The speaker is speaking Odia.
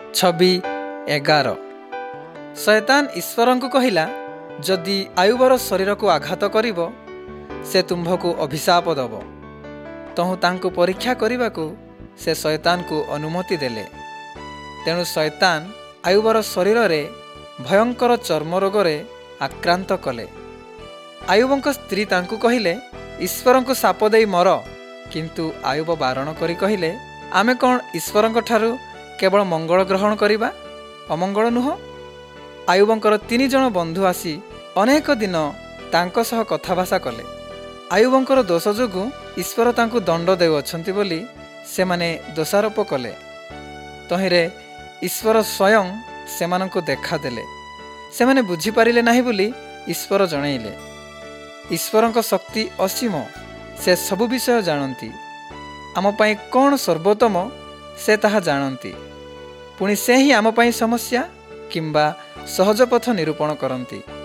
6:11। ଶୟତାନ ଈଶ୍ୱରଙ୍କୁ କହିଲା, ଯଦି ଆୟୁବର ଶରୀରକୁ ଆଘାତ କରିବ ସେ ତୁମ୍ଭକୁ ଅଭିଶାପ ଦେବ। ତହୁଁ ତାଙ୍କୁ ପରୀକ୍ଷା କରିବାକୁ ସେ ଶୟତାନକୁ ଅନୁମତି ଦେଲେ। ତେଣୁ ଶୟତାନ ଆୟୁବର ଶରୀରରେ ଭୟଙ୍କର ଚର୍ମରୋଗରେ ଆକ୍ରାନ୍ତ କଲେ। ଆୟୁବଙ୍କ ସ୍ତ୍ରୀ ତାଙ୍କୁ କହିଲେ, ଈଶ୍ୱରଙ୍କୁ ଶାପ ଦେଇ ମର। କିନ୍ତୁ ଆୟୁବ ବାରଣ କରି କହିଲେ, ଆମେ କ'ଣ ଈଶ୍ୱରଙ୍କ ଠାରୁ କେବଳ ମଙ୍ଗଳ ଗ୍ରହଣ କରିବା, ଅମଙ୍ଗଳ ନୁହଁ? ଆୟୁବଙ୍କର 3 ଜଣ ବନ୍ଧୁ ଆସି ଅନେକ ଦିନ ତାଙ୍କ ସହ କଥାଭାଷା କଲେ। ଆୟୁବଙ୍କର ଦୋଷ ଯୋଗୁଁ ଈଶ୍ୱର ତାଙ୍କୁ ଦଣ୍ଡ ଦେଉଅଛନ୍ତି ବୋଲି ସେମାନେ ଦୋଷାରୋପ କଲେ। ତହିଁରେ ଈଶ୍ୱର ସ୍ୱୟଂ ସେମାନଙ୍କୁ ଦେଖାଦେଲେ। ସେମାନେ ବୁଝିପାରିଲେ ନାହିଁ ବୋଲି ଈଶ୍ୱର ଜଣାଇଲେ। ଈଶ୍ୱରଙ୍କ ଶକ୍ତି ଅସୀମ, ସେ ସବୁ ବିଷୟ ଜାଣନ୍ତି। ଆମ ପାଇଁ କ'ଣ ସର୍ବୋତ୍ତମ ସେ ତାହା ଜାଣନ୍ତି। ପୁଣି ସେ ହିଁ ଆମ ପାଇଁ ସମସ୍ୟା କିମ୍ବା ସହଜ ପଥ ନିରୂପଣ କରନ୍ତି।